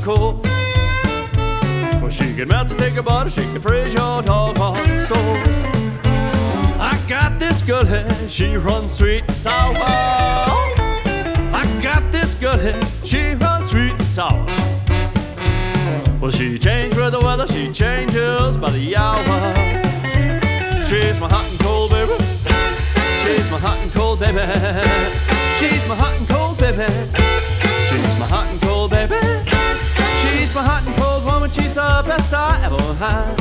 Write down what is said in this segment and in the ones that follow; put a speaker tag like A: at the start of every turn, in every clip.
A: and cold. Well, she can melt to take a body, she can freeze your dog heart and soul. I got this good head, she runs sweet and sour. I got this good head, she runs sweet and sour. Well, she changed with the weather, she changes by the hour. She's my hot and cold baby. She's my hot and cold baby. She's my hot and cold baby. She's my hot and cold baby. She's my hot and cold woman. She's the best I ever had.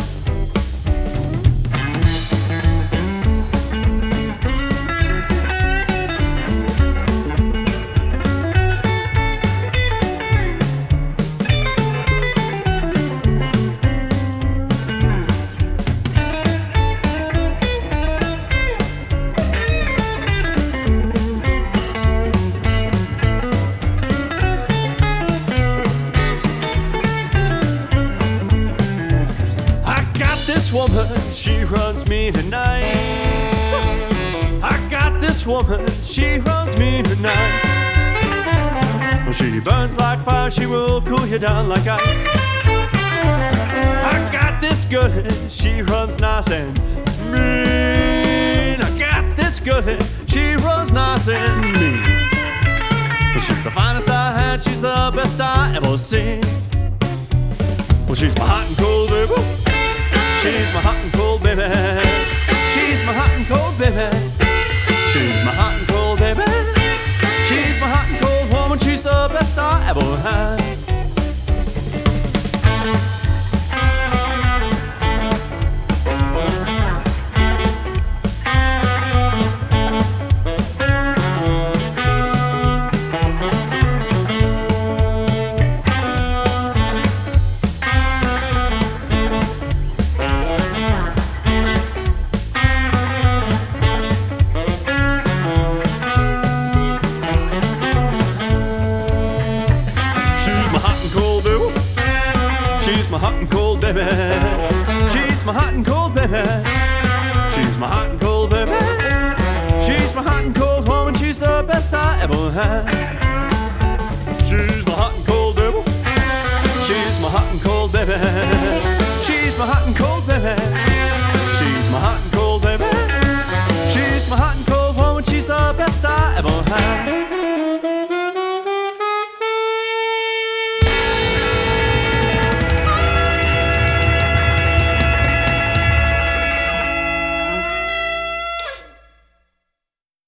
A: Woman, she runs me tonight. I got this woman, she runs me tonight. Well, she burns like fire, she will cool you down like ice. I got this good head, she runs nice and mean. I got this good head, she runs nice and mean. Well, she's the finest I had, she's the best I ever seen. Well, she's my hot and cold baby. She's my hot and cold baby. She's my hot and cold baby. She's my hot and cold baby. She's my hot and cold woman. She's the best I ever had. She's my hot and cold baby. She's my hot and cold baby. She's my hot and cold baby. She's my hot and cold woman. She's the best I ever had. She's my hot and cold baby. She's my hot and cold baby. She's my hot and cold baby.